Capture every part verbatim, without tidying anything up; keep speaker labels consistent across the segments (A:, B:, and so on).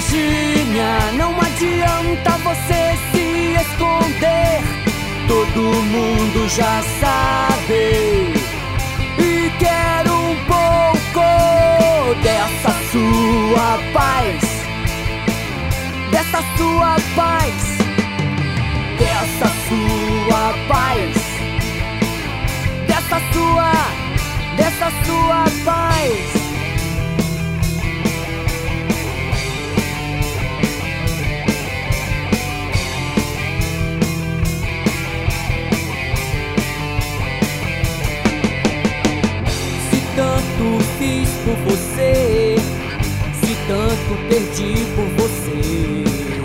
A: Virgínia, não adianta você se esconder, todo mundo já sabe. E quero um pouco dessa sua paz, dessa sua paz, dessa sua paz, dessa sua, dessa sua paz. Tanto fiz por você, se tanto perdi por você,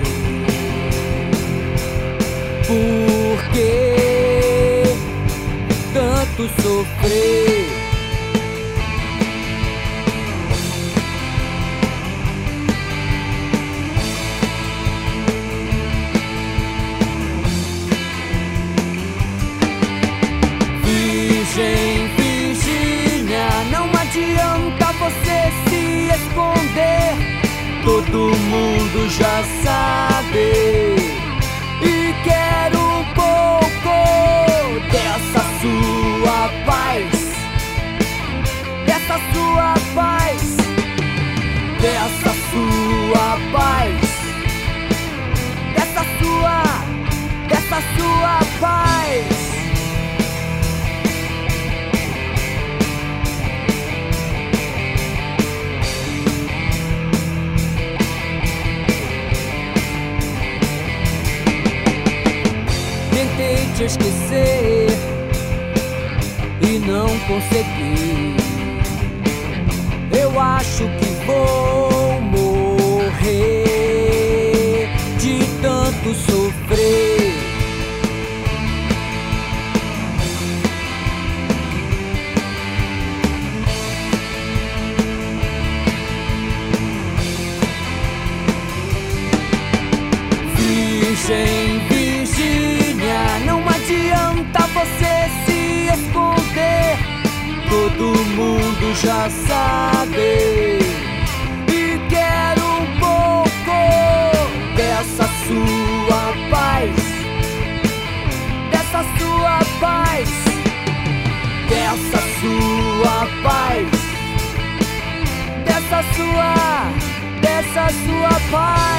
A: por que tanto sofrer? Virgem, não adianta você se esconder, todo mundo já sabe. E quero um pouco dessa sua paz, dessa sua paz, dessa sua paz, dessa sua, dessa sua paz. Tentei te esquecer e não consegui. Eu acho que vou morrer de tanto sofrer. Virgem, Virgínia, não adianta você se esconder, todo mundo já sabe. E quero um pouco dessa sua paz, dessa sua paz, dessa sua paz, dessa sua, dessa sua paz.